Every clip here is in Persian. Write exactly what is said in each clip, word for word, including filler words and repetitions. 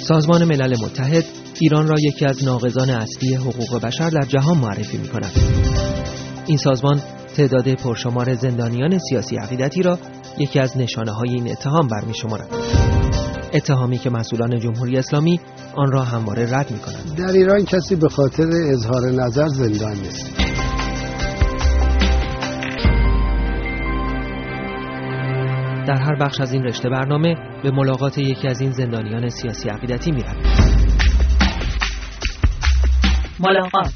سازمان ملل متحد ایران را یکی از ناقضان اصلی حقوق بشر در جهان معرفی می‌کند. این سازمان تعداد پرشمار زندانیان سیاسی عقیدتی را یکی از نشانه‌های این اتهام برمی‌شمارد. اتهامی که مسئولان جمهوری اسلامی آن را همواره رد می‌کنند. در ایران کسی به خاطر اظهار نظر زندان نیست. در هر بخش از این رشته برنامه به ملاقات یکی از این زندانیان سیاسی عقیدتی می‌رویم. ملاقات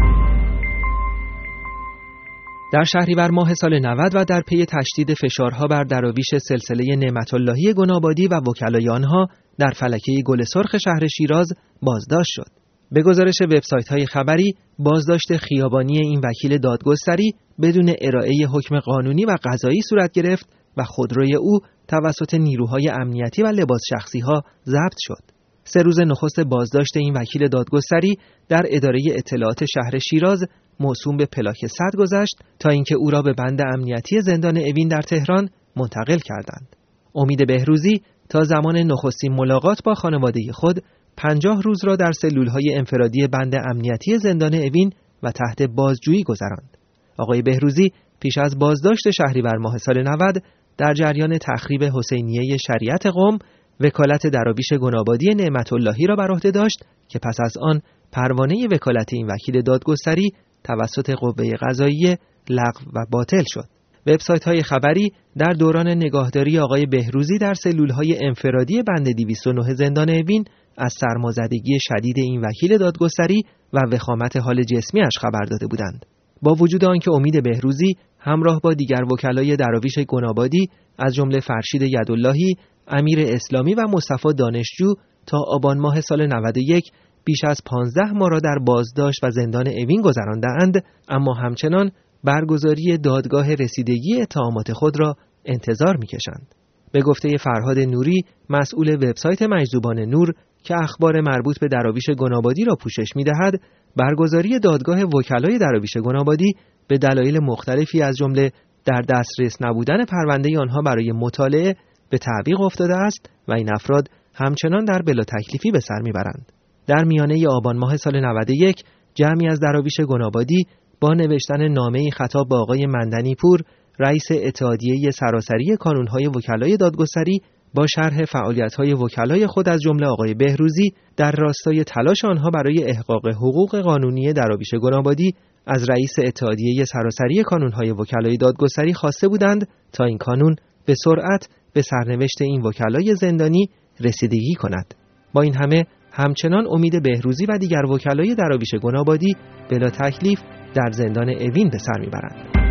در شهریور ماه سال نود و در پی تشدید فشارها بر دراویش سلسله نعمت‌اللهی گنابادی و وکلای آنها در فلکه گل سرخ شهر شیراز بازداشت شد. به گزارش وبسایت‌های خبری، بازداشت خیابانی این وکیل دادگستری بدون ارائه حکم قانونی و قضایی صورت گرفت و خودروی او توسط نیروهای امنیتی و لباس شخصی‌ها ضبط شد. سه روز نخست بازداشت این وکیل دادگستری در اداره اطلاعات شهر شیراز موسوم به پلاک صد گذشت تا اینکه او را به بند امنیتی زندان اوین در تهران منتقل کردند. امید بهروزی تا زمان نخستین ملاقات با خانواده خود پنجاه روز را در سلول‌های انفرادی بند امنیتی زندان اوین و تحت بازجویی گذراند. آقای بهروزی پیش از بازداشت شهریور ماه سال نود در جریان تخریب حسینیه شریعت قم وکالت دراویش گنابادی نعمت‌اللهی را بر عهده داشت که پس از آن پروانه وکالت این وکیل دادگستری توسط قوه قضاییه لغو و باطل شد. وبسایت‌های خبری در دوران نگاهداری آقای بهروزی در سلول‌های انفرادی بند دویست و نه زندان اوین از سرمازدگی شدید این وکیل دادگستری و وخامت حال جسمی‌اش خبر داده بودند. با وجود آنکه امید بهروزی همراه با دیگر وکلای دراویش گنابادی از جمله فرشید یداللهی، امیر اسلامی و مصطفی دانشجو تا آبان ماه سال نود و یک بیش از پانزده ماه را در بازداشت و زندان اوین گذرانده‌اند، اما همچنان برگزاری دادگاه رسیدگی اتهامات خود را انتظار می‌کشند. به گفته فرهاد نوری، مسئول وبسایت مجذوبان نور که اخبار مربوط به دراویش گنابادی را پوشش می‌دهد، برگزاری دادگاه وکلای دراویش گنابادی به دلایل مختلفی از جمله در دسترس نبودن پرونده آنها برای مطالعه به تعویق افتاده است و این افراد همچنان در بلا تکلیفی به سر میبرند. در میانه آبان ماه سال نود و یک جمعی از دراویش گنابادی با نوشتن نامه‌ای خطاب به آقای مندنی پور، رئیس اتحادیه سراسری کانون‌های وکلای دادگستری، با شرح فعالیت‌های وکلای خود از جمله آقای بهروزی در راستای تلاش آنها برای احقاق حقوق قانونی دراویش گنابادی از رئیس اتحادیه سراسری کانون‌های وکلای دادگستری خواسته بودند تا این کانون به سرعت به سرنوشت این وکلای زندانی رسیدگی کند. با این همه همچنان امید بهروزی و دیگر وکلای دراویش گنابادی بلا تکلیف در زندان اوین به سر میبرند.